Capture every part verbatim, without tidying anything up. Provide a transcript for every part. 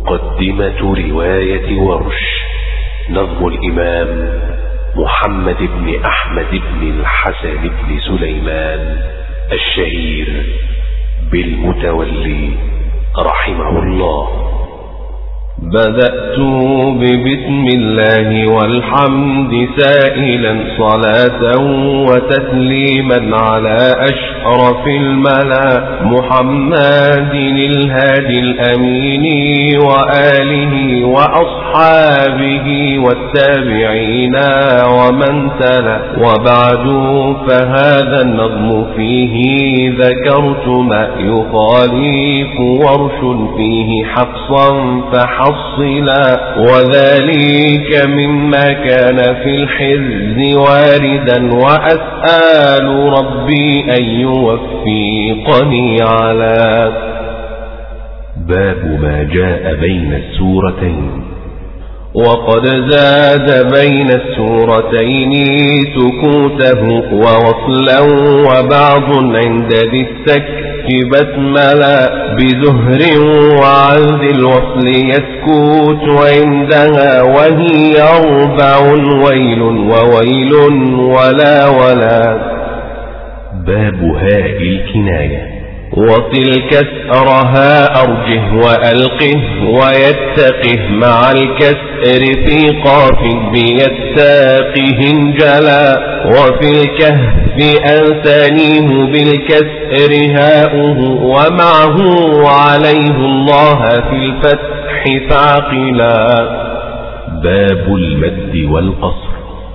مقدمة رواية ورش. نظم الإمام محمد بن أحمد بن الحسن بن سليمان الشهير بالمتولي رحمه الله. بدأت ببسم الله والحمد سائلا صلاة وتسليما على أشرف الملا محمد الهادي الأمين وآله وأصحابه والتابعين ومن تلا. وبعد فهذا النظم فيه ذكرت ما يخالف ورش فيه حقصا فحصلا، وذلك مما كان في الحرز واردا، وأسأل ربي أن يوفقني على. باب ما جاء بين السورتين. وقد زاد بين السورتين سكوته ووصلا، وبعض عند ذي السكت بسملا بزهر وعن ذي الوصل يسكوت عندها، وهي أربع ويل وويل ولا ولا. باب هاء الكناية. وتلك كسرها أرجه وألقه ويتقه مع الكسر في قاف بيتاقه انجلا. وفي الكهف أنسانيه بالكسر هاؤه، ومعه عليه الله في الفتح فعقلا. باب المد والقصر.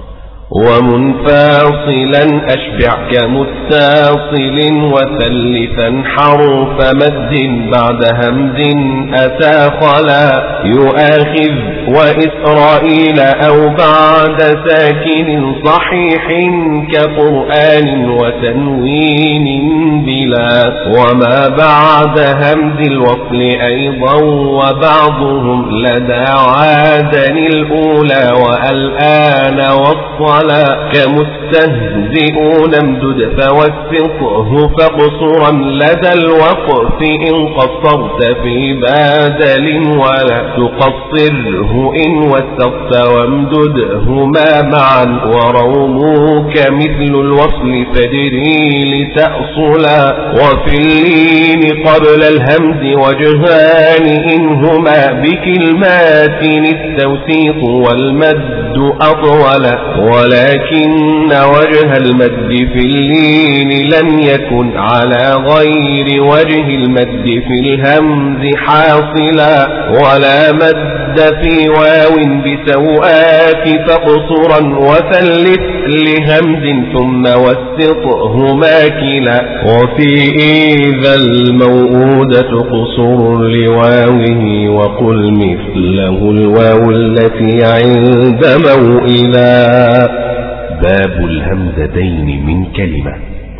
ومنفاصلا أشبع كمتصل، وثلثا حرف مد بعد همز أتى خلا. يؤاخذ وإسرائيل أو بعد ساكن صحيح كقرآن وتنوين بلا. وما بعد همز الوصل أيضا، وبعضهم لدى عادن الأولى والآن والصلاة. كمستهزئون امدد فوسطه فقصرا لدى الوقف إن قصرت في بادل، ولا تقصره إن وسطت وامددهما معا. وروموك مثل الوصل فدري لتأصلا. وفي اللين قبل الهمز وجهان إنهما بكلمات التوسيط والمد أطول. ولكن وجه المد في اللين لم يكن على غير وجه المد في الهمز حاصلا. ولا مد في واو بسوآت فقصرا، وثلث لهمز ثم وسطه ماكلا. وفي إذا الموؤودة قصر لواوه، وقل مثله الواو التي عند موئلا. باب الهمزتين من كلمة.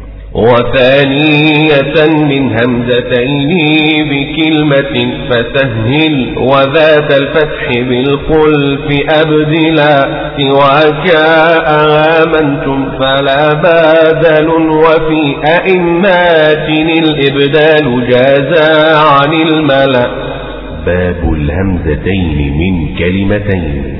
وثانية من همزتين بكلمة فسهل، وذات الفتح بالخلف أبدلا. سواك آمنتم فلا بادل، وفي أئمات الإبدال جازا عن الملا. باب الهمزتين من كلمتين.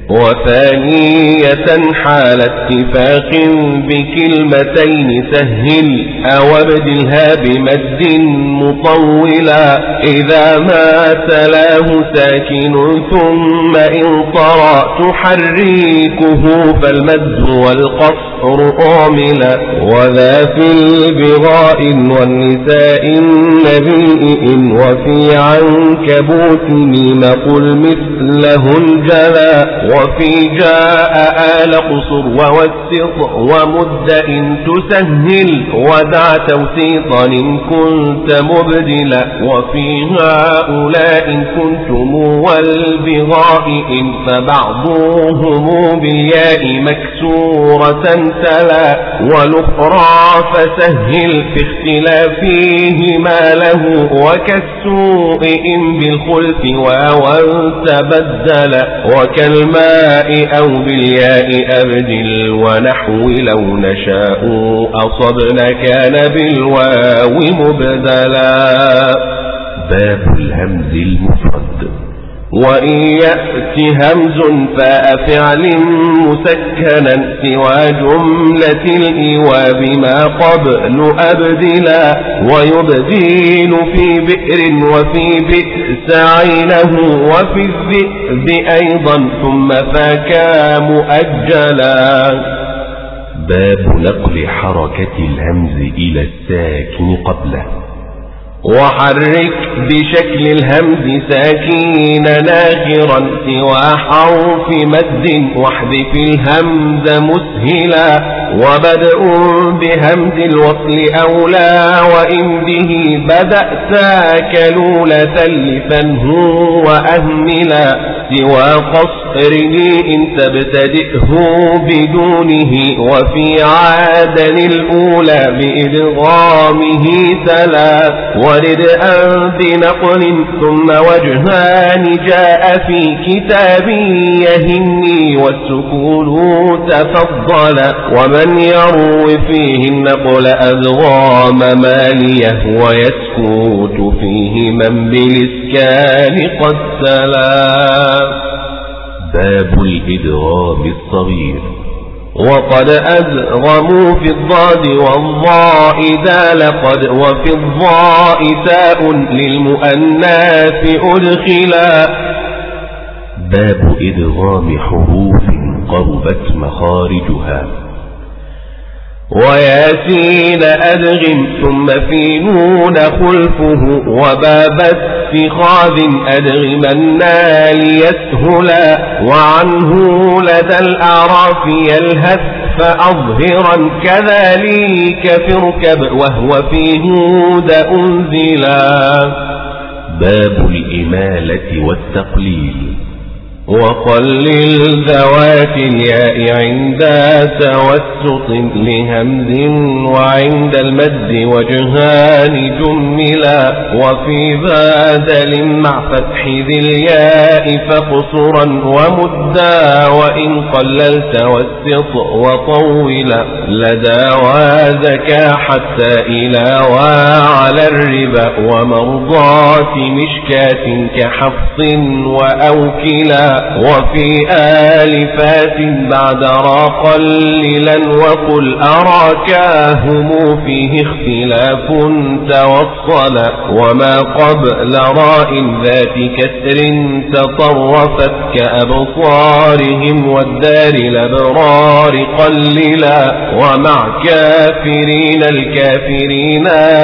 وثانية حال اتفاق بكلمتين سهل، أو ابدلها بمد مطولا. إذا ما تلاه ساكن ثم إن طرأ تحريكه، فالمد والقصر أعملا. وذا في البغاء والنساء النبي، وفي عنكبوت نقل مثله الجلا. وفي جاء آل قصر ووسط ومد إن تسهل، ودع توسيطا إن كنت مبدلا. وفي هؤلاء إن كنتم والبغاء إن، فبعضهم بالياء مكسورة تلا. والأخرى فسهل في اختلافهما له، وكالسوء إن بالخلف واوا تبدل. وكالماء أو بالياء أبدل، ونحو لو نشاء أصبنا كان بالواو مبدلا. باب الهمز المفرد. وإن يأت همز فاء فعل مسكنا سوى جملة الإيواء بما قبل أبدلا ويبدين في بئر وفي بئس عينه وفي الذئب أيضا ثم فاكا مؤجلا. باب نقل حركة الهمز إلى الساكن قبله. وحرك بشكل الهمز ساكين ناخرا سوى حرف مد واحذف الهمز مسهلا وبدء بهمز الوصل أولى وإن به بدأت كلولة لفنه وأهملا سوى قصره إن تبتدئه بدونه وفي عادن الأولى بإدغامه تلا ورد أن بنقل ثم وجهان جاء في كتاب يهني والسكون تفضل ومن يروي فيه النقل أدغام ماليه ويسكوت فيه من بالإسكان قد تلا. باب الإدغام الصغير. وقد أدغموا في الضاد والضاء دال قد وفي الضاء تاء للمؤنث أدخلا. باب إدغام حروف قربت مخارجها. وياسين أدغم ثم في نون خلفه وباب اتخاذ أدغمنا ليسهلا وعنه لدى الأعراف يلهث فأظهرا كذلك في ركب وهو في هود أنزلا. باب الإمالة والتقليل. وقلل ذوات الياء عند توسط لهمز وعند المد وجهان جملا وفي بادل مع فتح ذي الياء فقصرا ومدا وإن قللت وسط وطولا لدى وذكى حتى إلى وعلى الربا ومرضات مشكاة كحفص وأوكلا وفي آلفات بعد را قللا وقل أراكاهم فيه اختلاف توصلا وما قبل راء ذات كسر تطرفت كأبصارهم والدار الأبرار قللا ومع كافرين الكافرين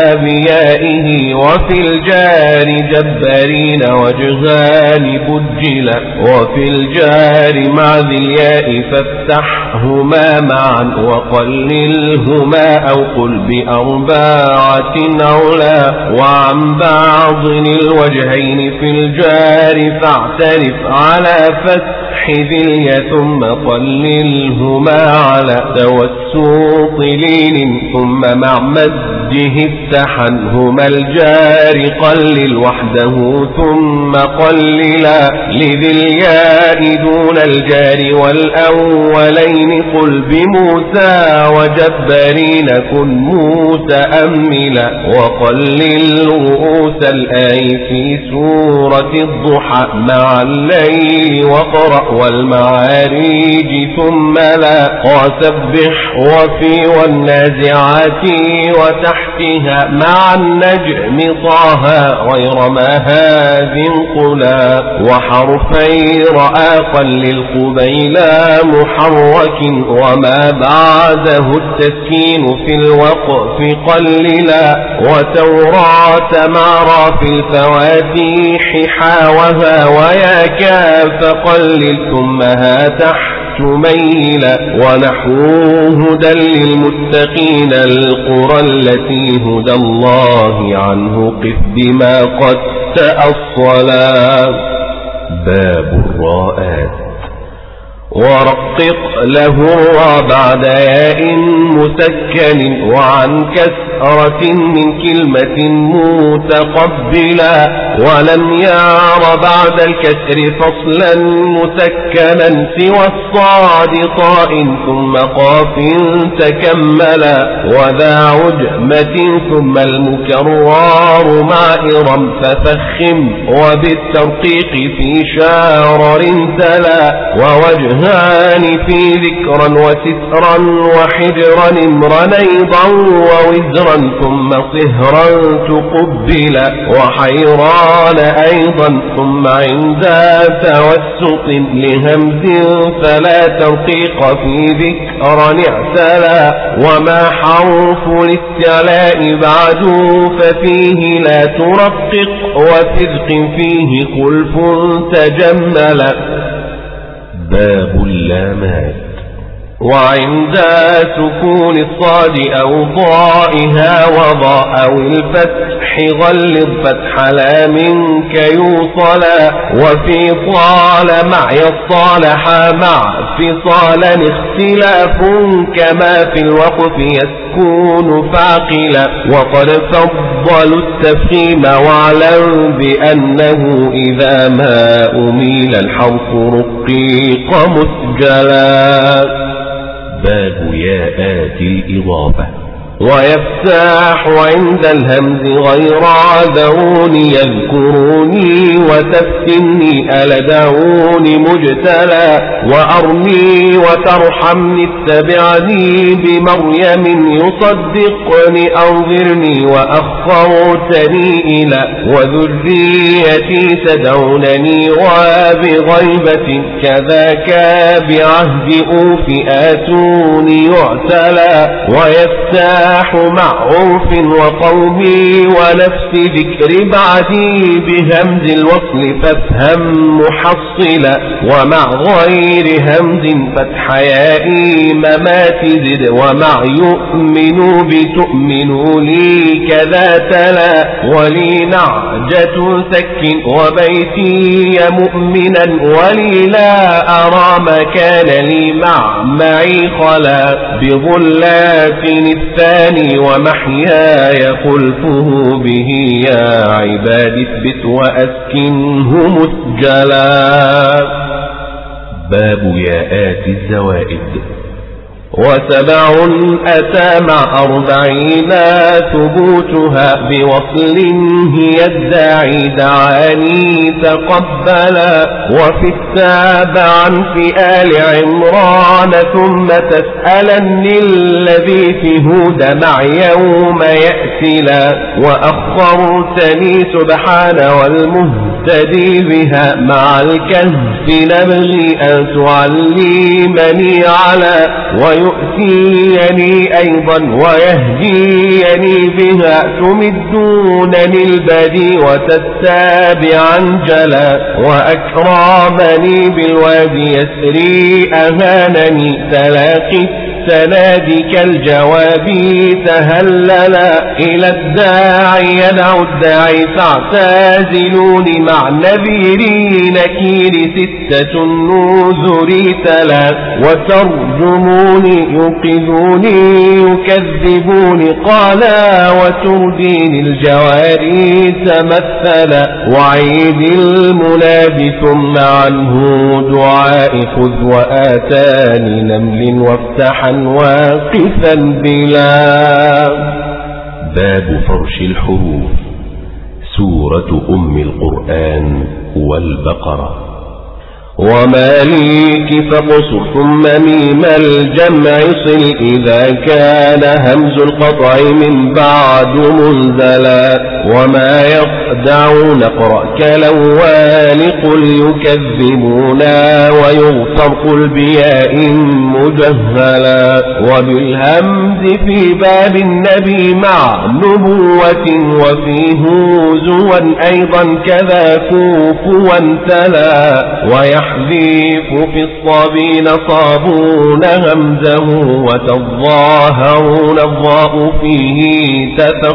بيائه وفي الجار جبارين وجهان بجلا وفي الجار مع ذي الياء فافتحهما معا وقللهما أو قل بأربعة أولا وعن بعض الوجهين في الجار فاعترف على فتح ذي الياء ثم قللهما على توسط لين ثم مع مده افتحنهما الجار قلل وحده ثم قللا لذي الياء دون الجار والأولين قل بموسى وجبارين كن متأملا وقلل رؤوس الآي في سورة الضحى مع الليل وقرأ والمعاريج ثم لا وسبح وفي والنازعات وتحتها مع النجم طه غير ما هذه قلا وحرفي رأى قلل قبيلا محرك وما بعده التسكين في الوقف قللا وتوراة مع را في الفواتيح حاوها ويا كاف قلل ثم ها تحت ميلا ونحوه هدى للمتقين القرى التي هدى الله عنه قف بما قد تأصلا. باب الراءات. ورقق له بعد ياء مسكن وعن كسرة من كلمة متقبلا ولم يار بعد الكسر فصلا مسكنا سوى الصاد طاء ثم قاف تكملا وذا عجمة ثم المكرار مع إرم ففخم وبالترقيق في شارر تلا ووجهان في ذكرا وسترا وحجرا امرا أيضا ووزرا ثم صهرا تقبلا وحيران أيضا ثم عند توسط لهمز فلا ترقيق في ذكرا اعتلا وما حرف الاستعلاء بعد ففيه لا ترقق وفذق فيه خلف تجملا. باب اللامات. وعند سكون الصاد أو ضائها وضاء أو الفتح غلظ فتح لام كيوصلا وفي طال مع يصالح مع فصالا اختلاف كما في الوقف يسكون فاقلا وقد فضلوا التفخيم واعلم بأنه إذا ما أميل الحرف رقيق مسجلا. باب ياءات الإضافة. ويفتح عند الهمز غير عذروني يذكروني وتفتني ألدعوني مجتلى وأرمي وترحمني اتبعني بمريم يصدقني أنظرني وأخرتني إلى وذريتي تدعونني وبغيبة كذاك بعهد أوف آتوني يعتلى ويفتح مع عرف وقومي ونفس ذكر بعدي بهمز الوصل فافهم محصلا ومع غير همز فتح يائي ممات زد ومع يؤمنوا بتؤمنوا لي كذا تلا ولي نعجة سك وبيتي مؤمنا ولي لا أرى ما كان لي مع معي خلا بظلات الثاني ومحياي خلفه به يا عباد اثبت وأسكنه مسجلا. باب ياءات الزوائد. وسبع أتى مع أربعين ثبوتها بوصل هي الداعي دعاني تقبلا وفي التابع في آل عمران ثم تسألني الذي في هود مع يوم يأتلا وأخرتني سبحان والمهتدي بها مع الكهف نبغي أن تعلمني على ويؤتيني أيضا ويهديني بها تمدونني البدي وتتابعا جلا وأكرمني بالوادي يسري أهانني تلاقي السناد كالجواب تهللا إلى الداعي يدعو الداعي فاعتازلوني مع نذيري نكير ستة نذري تلا وترجموني يوقظوني يكذبوني قالا وترديني الجواري تمثلا وعيد المناد ثم عنه دعاء خذ وآتاني نمل وافتحا واقفا بلا. باب فرش الحروف. سورة أم القرآن والبقرة. وماليك فقصر ثم ميم الجمع صل إذا كان همز القطع من بعد منزلا وما يخدعون اقرأ كالأول قل يكذبونا ويغفر قل بياء مجهلا وبالهمز في باب النبي مع نبوة وفيه زوا أيضا كذا كوفوا تلا ويحذف في الصابين صابون همزه وتظاهرون الضاء فيه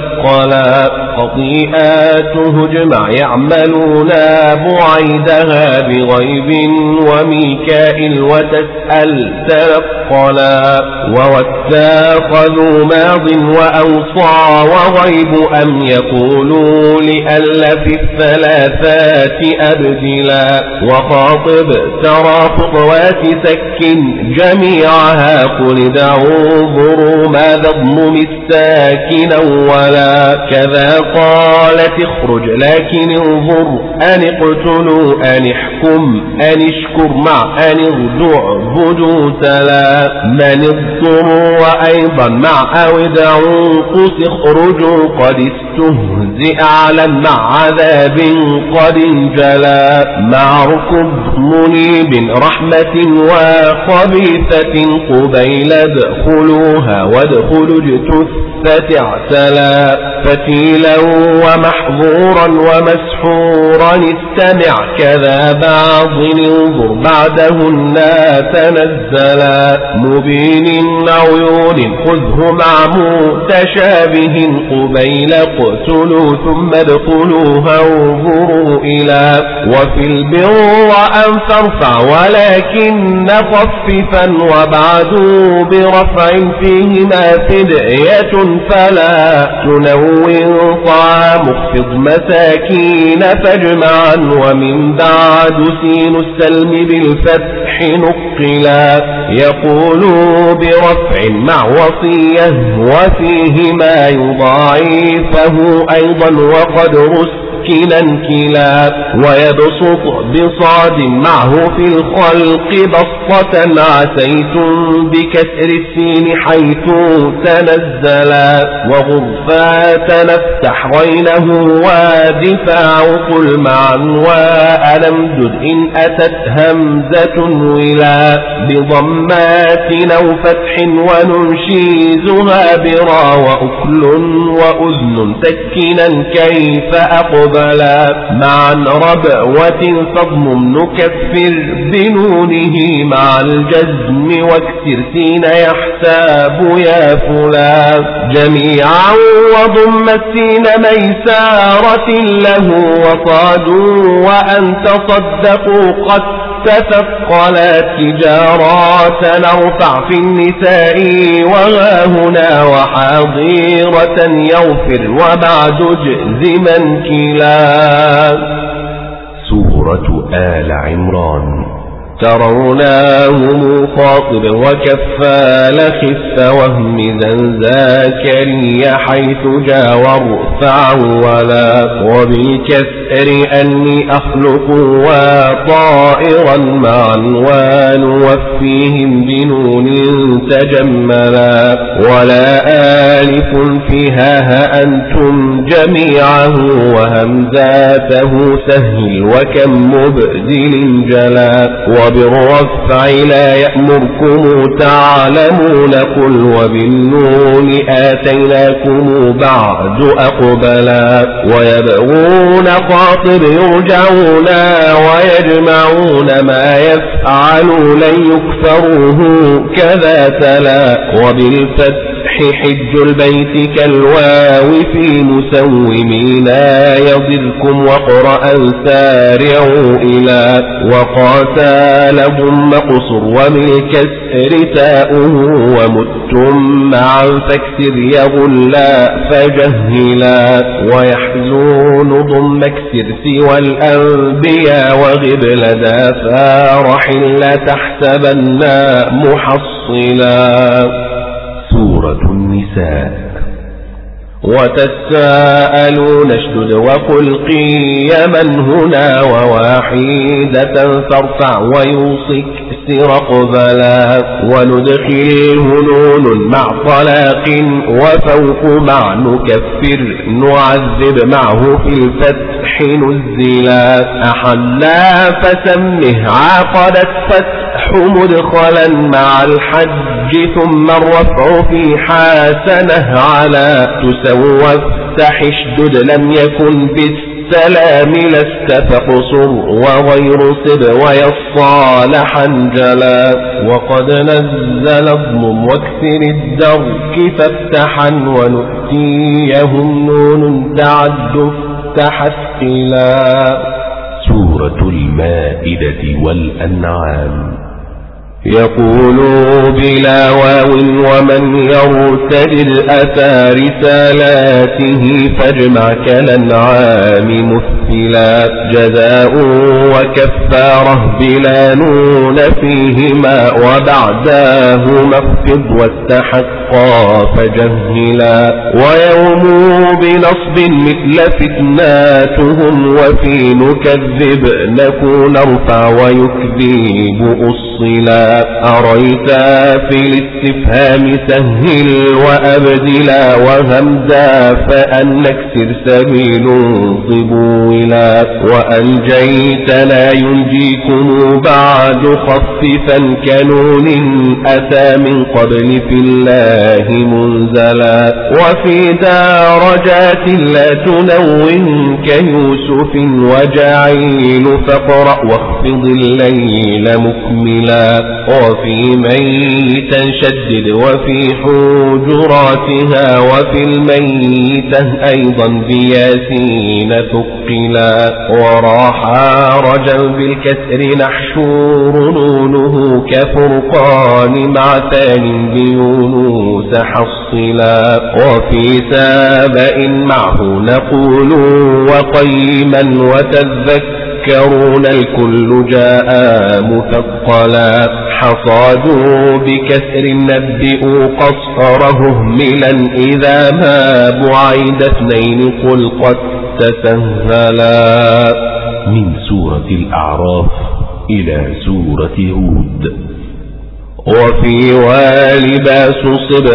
تثقلا خطيئاته اجمع يعملون بعيدها بغيب وميكائيل وتسأل تنقلا واتخذوا ماض وأوصى وغيب أم يقولوا لأل في الثلاثات أبدلا وخاطب ترى خطوات سك جميعها قل دعوا انظروا ماذا اضم الساكن ولا كذا قالت اخرج لكن انظر أن اقتلوا أن احكم أن اشكر مع أن ارجع بدوتلا من اضطر وأيضا مع أو دعوا قس اخرجوا قد استهزئ أعلى مع عذاب قد انجلا مع ركب منيب رحمة وخبيثة قبيل ادخلوها وادخلوا اجتثت اعتلا فتيلا ومحظورا ومسحورا استمع كذا بعض انظر بعدهن تنزلا مبين عيون خذه مع متشابه قبيل اقتلوا ثم ادخلوها انظروا إلى وفي البر أن ترفع ولكن خففا وبعدوا برفع فيهما فدية فلا تنون طعام اخفض مساكين فاجمعا ومن بعد سين السلم بالفتح نقلا يقولوا برفع مع وصية وفيهما يضاعفه أيضا وقد رسل كلا كلا ويبسط بصاد معه في الخلق بسطة عسيتم بكسر السين حيث تنزلا وغرفات نفتح غينه ودفاع قل معا وألمدد إن أتت همزة ولا بضمات أو فتح وننشيزها برا وأكل وأذن سكنا كيف أقبل مع ربوة فضم نكفر بنونه مع الجزم واكسر سين يحساب يا فلان جميعا وضم السين ميسارة له وصادوا وأن تصدقوا قد تثقلت تجارات نرفع في النساء وها هنا وحاضرة يغفر وبعد جزما كلا. سورة آل عمران. تروناهم خاطب وكفال خف وهمزا زكريا حيث جاور فعولا وبالكسر أني أخلق وطائرا معا ونوفيهم بنون تجملا ولا آلف فيها ها أنتم جميعه وهمزاته سهل وكم مبدل جلا وبالرفع لا يأمركم تعلمون قل وبالنون آتيناكم بعد أقبلا ويبغون خاطب يرجعون ويجمعون ما يفعلوا لن يكفروه كذا تلا وبالفتح حج البيت كالواو في مسومين يضركم وقرأ سارعوا إلى وقاتالهم مقصر وملكسر تاؤه ومتم معا فاكسر يغلا فجهلا ويحزون ضم اكسر سوى الأنبياء وغب لدى فارح لا تحسبنا محصلا. سورة النساء. وتساءلون اشدد وقل قيما هنا وواحدة فارفع ويوصك سر قبلا وندخله نون مع طلاق وفوق مع نكفر نعذب معه في الفتح نزلا أحلا فسمه عقدت فتح مدخلا مع الحج ثم الرفع في حاسنه على تسوى افتح اشدد لم يكن بالسلام لست فقصر وغير صب ويصالحا جلا وقد نزل اضمم واكسر الدرك فافتحا ونؤتيهم نون تعد افتح اسقلا. سورة المائدة والأنعام. يقولوا بلا واو ومن يرتد أتى رسالاته فاجمع كالأنعام مثلا. جزاء وكفاره بلا نون فيهما وبعداه مخفض واستحقا فجهلا. ويوم بنصب مثل فتناتهم وفي نكذب نكون ارفع ويكذب أصلا. أريت في الاستفهام سهل وأبدلا وهمزا فأن نكسر سبيل طبولا. وأنجيتنا ينجيكم بعد خففا كنون أتى من قبل في الله منزلا. وفي درجات لا تنون كيوسف وجعيل فاقرأ واخفض الليل مكملا. وفي ميتا شدد وفي حجراتها وفي الميتة أيضا بياسين ثقلا. وراحا رجا بالكسر نحشور نونه كفرقان مع ثان بيونوس حصلا. وفي سابئ معه نقول وقيما وتذكر يذكرون الكل جاء مثقلا. حصادوا بكسر نبئوا قصره ملا إذا ما بعيد اثنين قل قد تسهلا. من سورة الأعراف إلى سورة هود. وفي والباس صب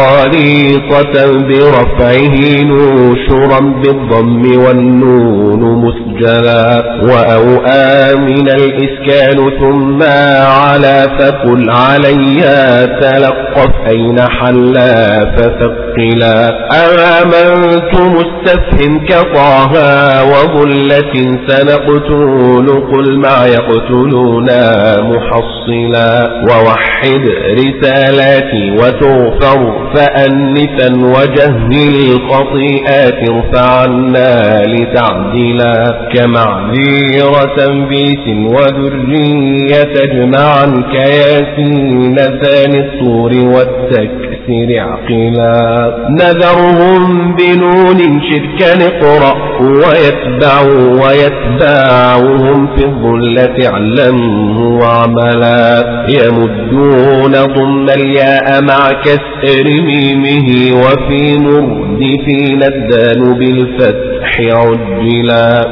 وخليطة برفعه نوشرا بالضم والنون مسجلا. وأوآ من الإسكان ثم على فقل علي تلقف أين حلا فثقلا. أمنت مستفهم كطاها وظلة سنقتل قل ما يقتلنا محصلا. ووحد رسالاتي وتغفر فأنثا وجهل خطيئات ارفعنا لتعدلا. كمعذيرة بيس وذرية تجمعا كياسين ثاني الطور والتكسير عقلا. نذرهم بنون شركا اقرأ ويتبع ويتبعهم في الظلة اعلمه وعملا. يمدون ضم الياء مع كسر ميمه وفي مردفين الدال بالفتح عجلا.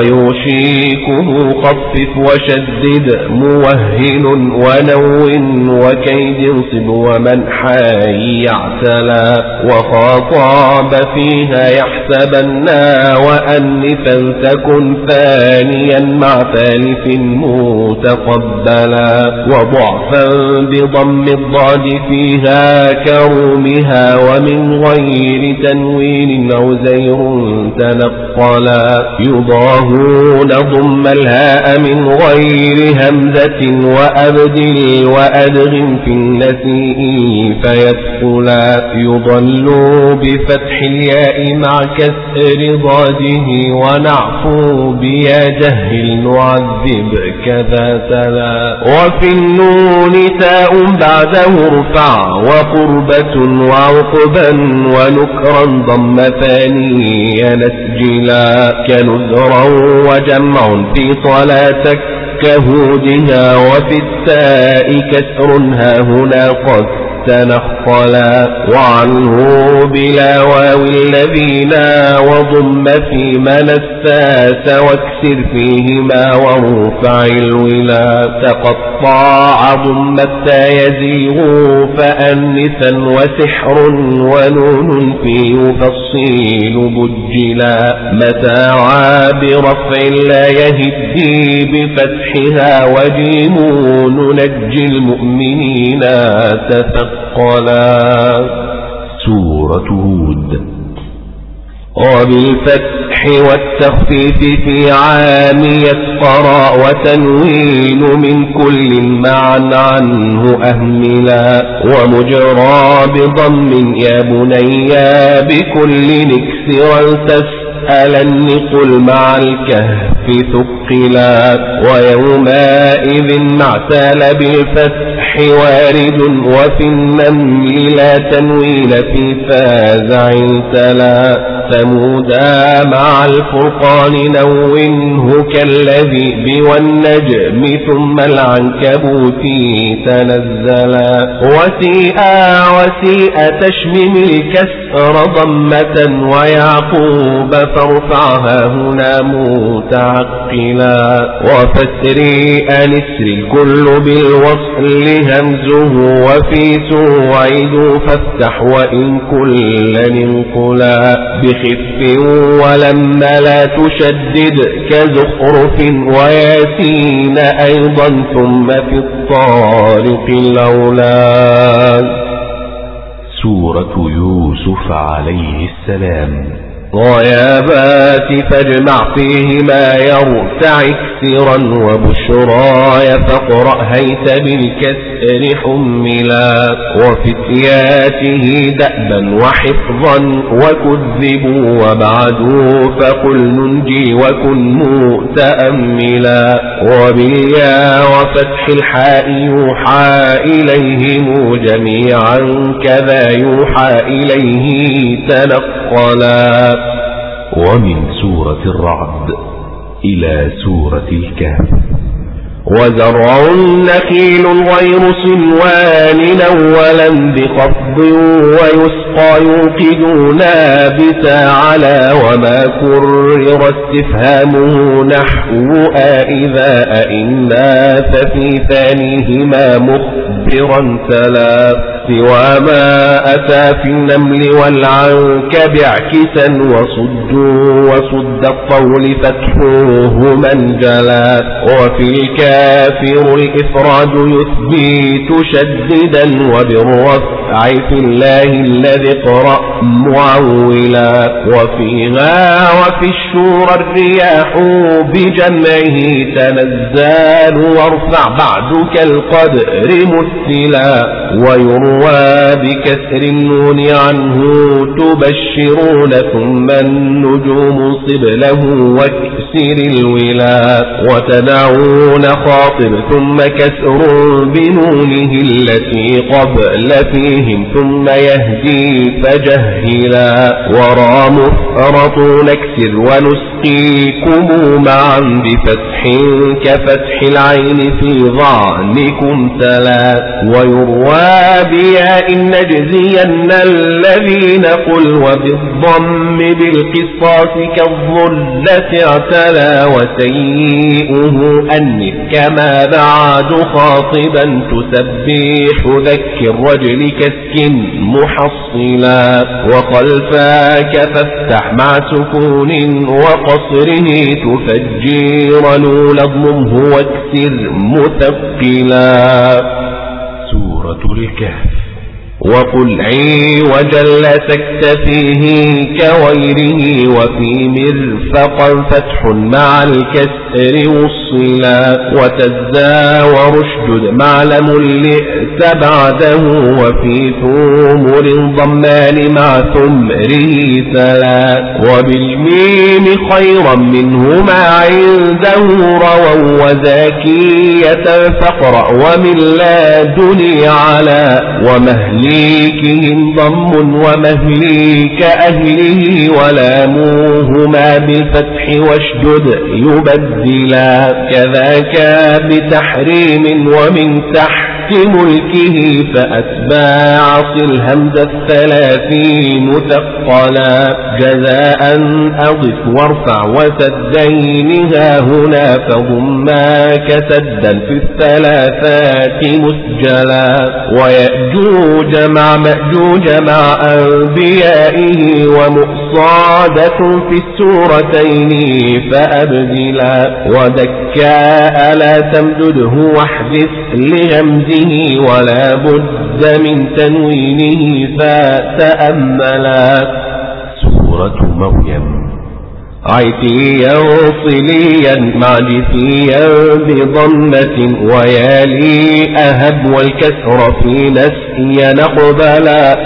ويوشيكه خفف وشدد موهن ونون وكيد صب ومن حي اعتلا. وخاطاب فيها يحسبنا وأنثا تكن ثانيا مع ثالث متقبلا. وضعفا بضم الضاد فيها كرومها ومن غير تنوين أو زير تنقلا. يضاهون ضم الهاء من غير همزة وأبدل وأدغم في النسيء فيدخلا. يضلوا بفتح الياء مع كسر ضاده ونعفو بيا جهل نعذب كذا تلا. وفي النون تاء بعده ارفع وقربة وعقبا ونكرا ضم ثانيا نسجلا. كنذرا وجمع في صلاتك كهودها وفي التاء كسر ها هنا قد تنخلا. وعنه بلا واو الذين وضم في من الساس واكسر فيهما ورفع الولا. تقطع ضم التا يزيغ فأنثا وسحر ونون في يفصيل بجلا. متاعا برفع لا يهدي بفتحها وجيم ننجي المؤمنين تثقلا. سورة هود. وبالفتح والتخفيف في عامية قراء وتنوين من كل معا عنه أهملا. ومجرى بضم يا بنيا بكل نكسرا تستقلا. تسألن قل مع الكهف ثقلا. ويومئذ مع سال بالفتح وارد وفي النمل لا تنوين في فازع تلا. ثمودا مع الفرقان نونه كالذئب والنجم ثم العنكبوت تنزلا. وسيئا وسيئا تشمم الكسر ضمة ويعقوب فارفعها هنا متعقلا. وفسري أنسر الكل بالوصل همزه وفي سوعد فافتح وإن كلا انقلا. بخف ولما لا تشدد كزخرف وياسين أيضا ثم في الطارق الأولاد. سورة يوسف عليه السلام. غيابات فاجمع فيهما يرتع اكسرا وبشراي فاقرأ هيت بالكسر حملا. وفتياته دأبا وحفظا وكذبوا وبعدوا فقل ننجي وكن متأملا. وباليا وفتح الحاء يوحى إليهم جميعا كذا يوحى إليه تنقلا. ومن سورة الرعد إلى سورة الكهف. وزرع نخيل غير صنوان أولا بخفض ويسقى يوقدون بتا على وما كرر استفهامه نحو إذا أئنا ففي ثانيهما مخبرا تلا. سوى ما أتى في النمل والعنكب اعكسا وصدوا وصد الطول فتحوه منجلا. وفي الكافر الإفراد يثبت شددا وبالرفع في الله الذي اقرأ معولا. وفيها وفي الشورى الرياح بجمعه تنزال وارفع بعدك القدر مثلا. ويروى بكسر النون عنه تبشرون ثم النجوم صبله واكسر الولا. وتدعون خاطب ثم كسر بنونه التي قبل فيهم ثم يهدي فجهلا. ورا مفرط نكسر ونسقيكم معا بفتح كفتح العين في ظعنكم تلا. ويروى بياء نجزين الذين قل وبالضم بالقصاص كالظلة اعتلى. وسيئه أنف كما بعد خاطبا تسبح ذكر رجل كسك محصلا. وخلفاك فافتح مع سكون وقصره تفجر نون اضممه واكسر مثقلا. سورة الكهف. وقل عي وجل سكت فيه كويره وفي مرفقا فتح مع الكسر وصلا. وتزا ورشد معلم لئت بعده وفي ثمر ضمان مع ثمره ثلا. وبالميم خيرا منهما عنده رووا وزاكية فاقرأ ومن لا دني على. ومهلي مهليكهم ضم ومهليك أهله ولاموهما بالفتح واشدد يبدلا. كذاك بتحريم ومن تحت ملكه فأتباع صل همز الثلاثين مثقلا. جزاء أضف وارفع وسدينها هنا فضماك سدا في الثلاثات مسجلا. ويأجوج مع مأجوج مع أنبيائه ومؤصادة في السورتين فأبدلا. ودكاء لا تمدده واحدث لغمزه ولا بد من تنوينه فتأملا. سورة مريم. عيتيا صليا مع جثيا بضمة ويالي أهب والكسر في نسي نقبلا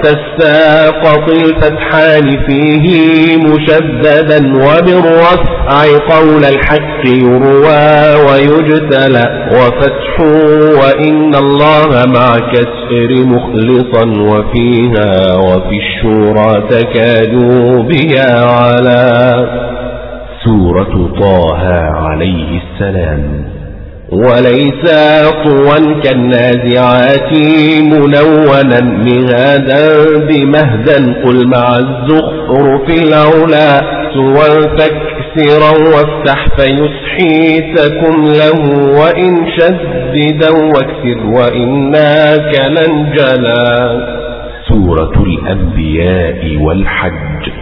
وتساقط الفتحان فيه مشددا وبالرفع قول الحق يروى ويجتلى وفتح وإن الله مع كسر مخلصا وفيها وفي الشورى تكادوا بها على سورة طه عليه السلام. وليس طوا كالنازعات منونا مهادا بمهدا قل مع الزخرف العلا سوى فاكسرا وافتح فيسحيتكم له وإن شددا واكسر وإناك لنجلا. سورة الأنبياء والحج.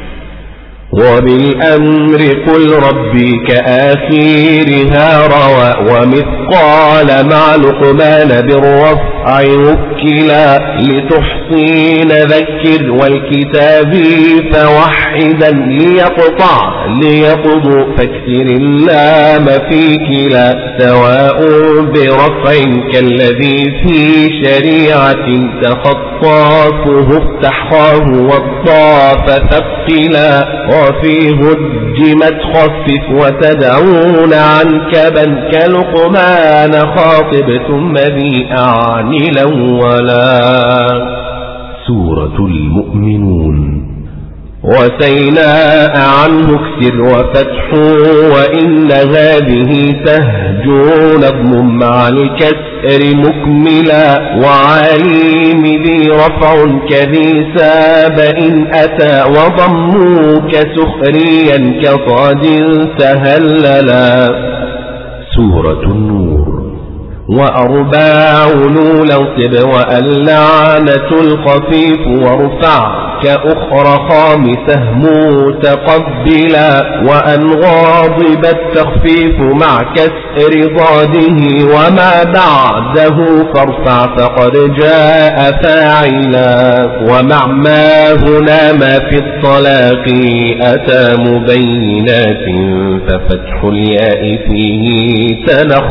وبالأمر قل ربي كآخيرها روى ومثقال مع لقمان بالرفع وكلا لتحصين ذكر والكتاب فوحدا ليقطع ليقضوا فاكسر اللام في كلا سواء برفع كالذي في شريعة تخطافه افتحاه والطاف ثقلا وفي هجمت خفف وتدعون عن كبا كلقمان خاطب ثم ذي أعني الأولا. سورة المؤمنون. وسيناء عنه اكسر وفتح وإن هذه تهجو نظم مع الكسر مكملا وعليم ذي رفع كذي ساب إن أتى وضموك سخريا كصاد تهللا. سورة النور. وأرباع لولا انصب وألعنة الخفيف وارفع كأخرى خامسه متقبلا وأن غاضب التخفيف مع كسر ضاده وما بعده فارفع فقد جاء فاعلا ومع ما هنا ما في الطلاق أتى مبينات ففتح الياء فيه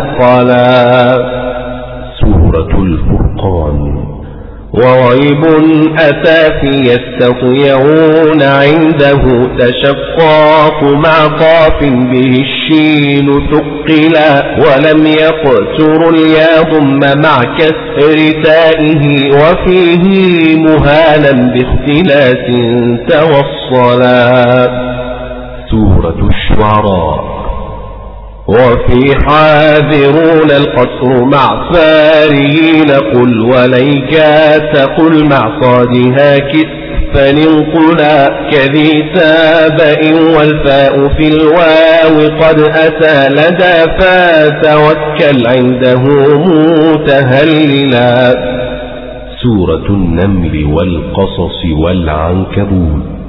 تنخلا. سورة الفرقان. وغيب أتى في يستطيعون عنده تشقاق مع قاف به الشين ثقلا ولم يقتر اليا ضم مع كسر تائه وفيه مهانا باختلاس توصلا. سورة الشعراء. وفي حاذرون القصر مع فارين قل وليكا تقل مع صادها كسفا انقلا كذي سابئ والفاء في الواو قد أتى لدى فتوكل عنده متهللا. سورة النمل والقصص والعنكبوت.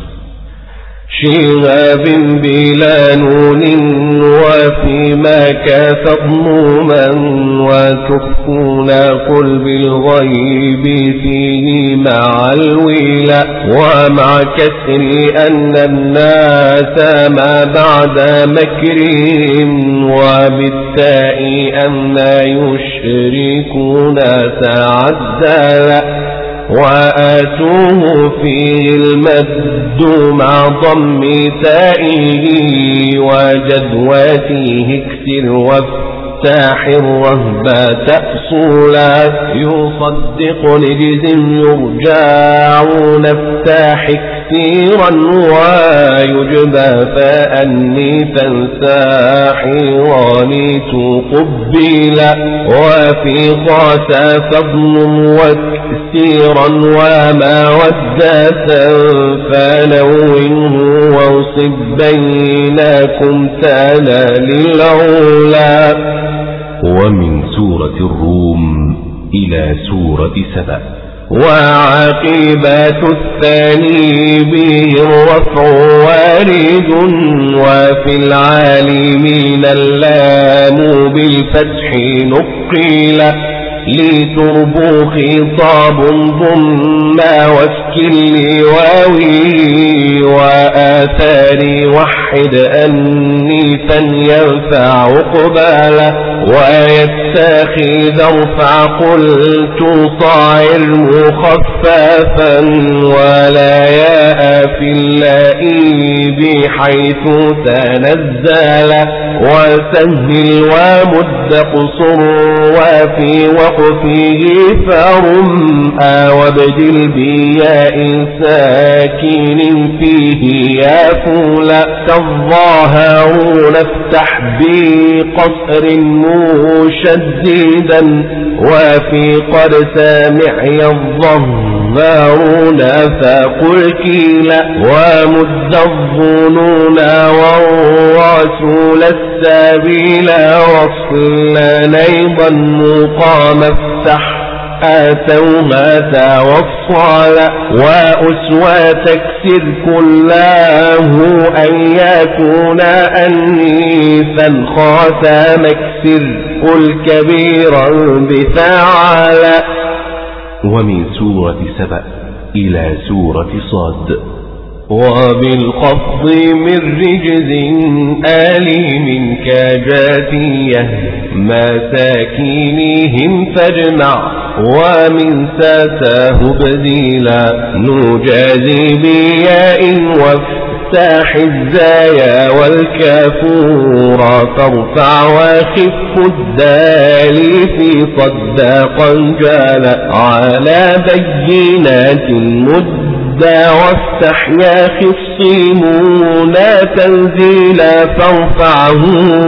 شهاب بلا نون وفيما كتضموما وتخفون قل بالغيب فيه مع الويل ومع كسر أن الناس ما بعد مكرهم وبالتاء أن يشركون تعدلا وآتوه فيه المد مع ضم تائه وجدواته اكسر وافتح الرهبة تأصولا يصدق نجز يرجع نفتح كثيرا ويجبى فأني فانساحراني تقبلا وفي قاسى فضل وكثيرا وما وداتا فنوه وانصب بينكم تالا للعلا. ومن سورة الروم إلى سورة سبأ. وعاقبات الثاني به الرفع وارد وفي العالمين اللام بالفتح نقيل لتربو خطاب ضم واسكلي واوي وآثاري وحد أني فينفع قبالا ويتخذ ارفع قلت صاعر مخففا ولا ياء في اللائي بحيث تنزل وسهل ومد قصر وفي وقفه فرم وابدل بياء ساكن فيه يافولا تظاهرون افتح بقصر مشددا وفي قد سامع الظهارون فقل كيلا ومد الظنون والرسول السبيل وصلا أيضا مقام افتح آتوها توصل وأسوى تكسر كله أن يكون أنيفا خاتا مكسر قل كبيرا بفعل. ومن سورة سبأ إلى سورة صاد. وبالخفض من رجز آليم كجاثية مساكينهم فاجمع ومن ساتاه بديلا نجازي بياء وافتح الزايا والكافور فارفع وخف الدال في صداقا جالا على بينات مد وافتح يا خصيمون تنزيلا فارفعه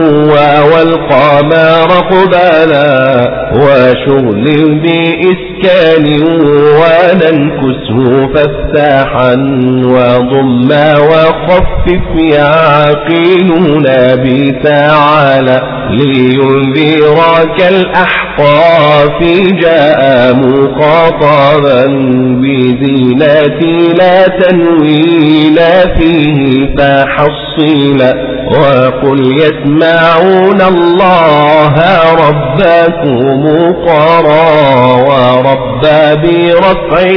والقمر قبالا وشغل بإسكان وننكسه فافتحا وضما وخفف يعقلون بتعالى لينذرك الأحقاف جاء مخاطبا بزينة لا تنويل فيه فحصيلا وقل يسمعون الله ربكم قرا وربا برفع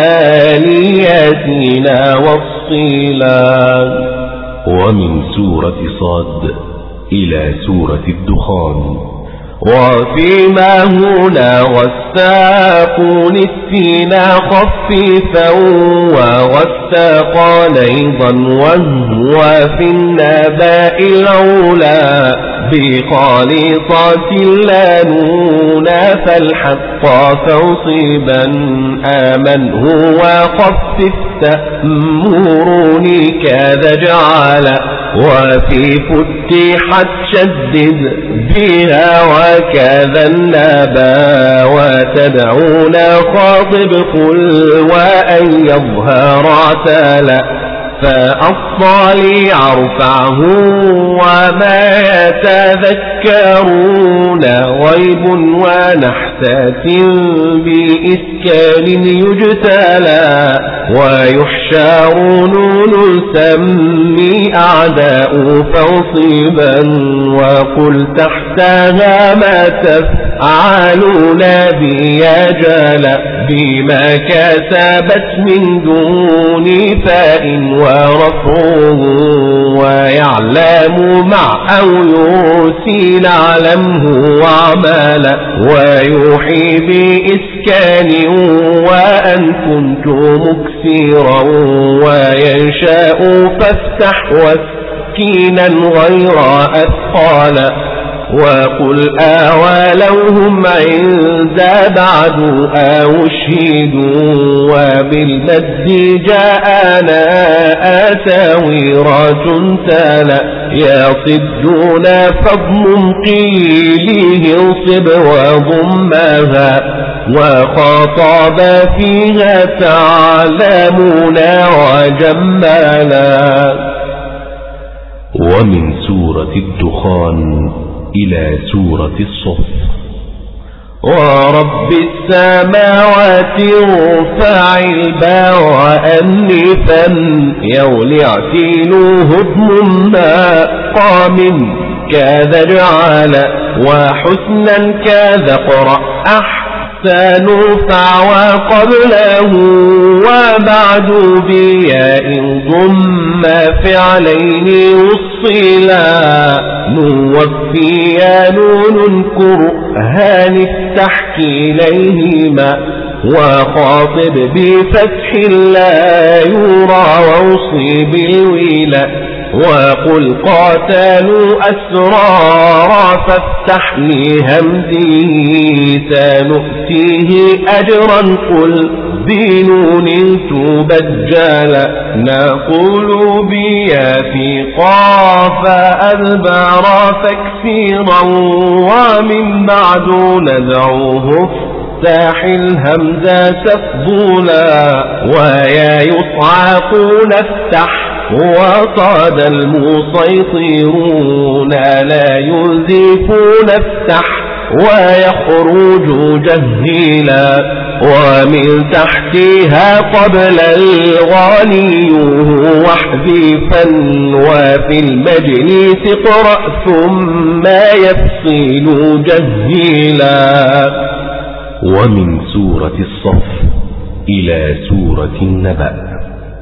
آلياتنا وصيلا. ومن سورة صاد إلى سورة الدخان. وفيما هنا والساقون السينا خفيفا والساقان أيضا وهو في النباء العلا بخالصات لا نونا فالحق فانصبا آمن هو خفف تأمروني كذا جعل وفي فتحت شدد بها وكذا النبا وتدعون خاطب قل وأن يظهر عتالا فأصالي أرفعه وما يتذكرون غيب ونحتات بإسكان يجتلى ويحشرون نسمي أعداء فوصيبا وقل تحتها ما تفعلون بيجالا بما كسبت من دون فاء ورفعه ويعلم مع أو يوسي نعلمه وعمالا ويوحي بإسكان وأن كنت مكسرا وينشاء فافتح وسكينا غير أثقالا وقل آوالوهم عند بعد أو اشهدوا وبالمد جاءنا أساويرات تالا يصدون فضم قيله انصب وضمها وخاطب فيها تعلمون وجمالا. ومن سورة الدخان إلى سورة الصف. ورب السماوات ارفع الباء وأنفا يولع تيلوه ضم قام كذا جعل وحسنا كذا قرأ أحسن أحسن فعوى قبله وبعد بياء ضم فعلين وصلا نوفي يا نون كرهان افتح كليهما وخاطب بفتح لا يرى واوصي بالويلا وقل قاتلوا أسرارا فافتح لهمزه سنؤتيه أجرا قل بنون تبجل نقول بيا في قاف أدبر فاكسيرا ومن بعد ندعوه افتح الهمزة تفضولا ويا يصعقون افتح وصاد المسيطرون لا يزيفون افتح ويخرج جهيلا ومن تحتها قبل الغالي وحذيفا وفي المجلس اقرأ ثم يفصل جهيلا. ومن سورة الصف إلى سورة النبأ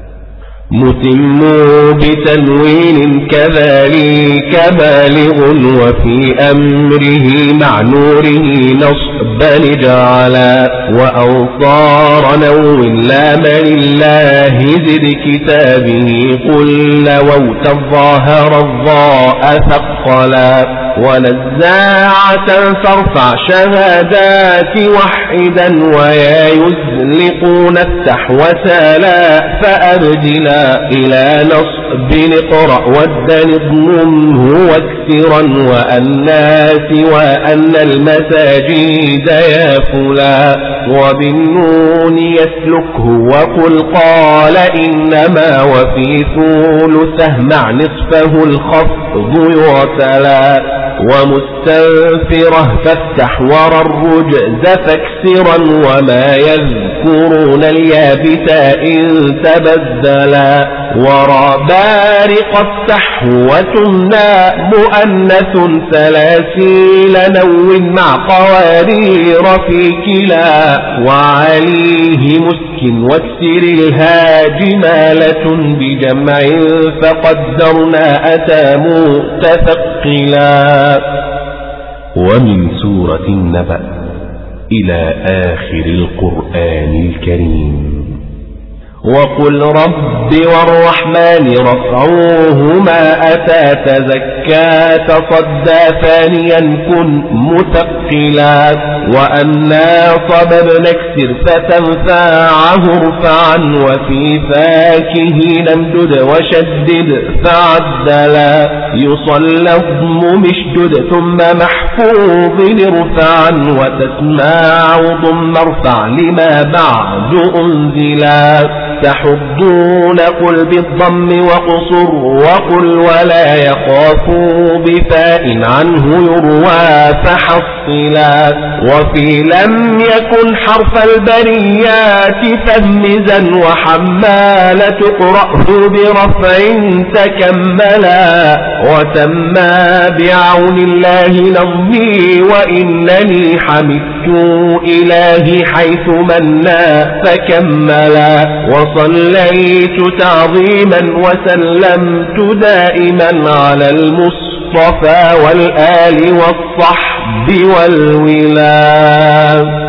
متم بتنوين كذلك بالغ وفي أمره مع نوره نصبا جعلا وأوصار نو لام لله زد كتابه قل ووت الظاهر الضاء ثقلا ونزاعة فارفع شهادات وحدا ويا يزلقون افتح وسالا فأبدلا إلى نصب اقرأ والدن اضممه واكسرا والناس وأن المساجد يا فلا وبالنون يسلكه وقل قال إنما وفي ثلثه مع نصفه الخفض يعتلى ومستنفره فافتح ورى الرجز فاكسرا وما يذكرون اليابتا إن تبدلا ورى بارق افتح وتمنى مؤنث ثلاثيل نو مع قوارير في كلا وعليه مسكن واكسر الهاج مالة بجمع فقدرنا أتى متثقلا. ومن سورة النبأ إلى آخر القرآن الكريم وقل رب والرحمن رفعوهما أتى تزكى تصدى ثانيا كن مثقلا وأنا صبب نكسر فتنفعه ارفعا وفي فاكه نمدد وشدد فعدلا يصلى الضم مشدد ثم محفوظ ارفعا وتسمع ضم ارفع لما بعد أنزلا تحضون قل بالضم وقصر وقل ولا يخافوا بفاء عنه يروى فحصلا وفي لم يكن حرف البريات فهمزا وحمال تقرأه برفع تكملا وتما بعون الله نظمي وإنني حمدت إلهي حيث منا فكملا وصليت تعظيما وسلمت دائما على المصطفى والآل والصحب والولاد.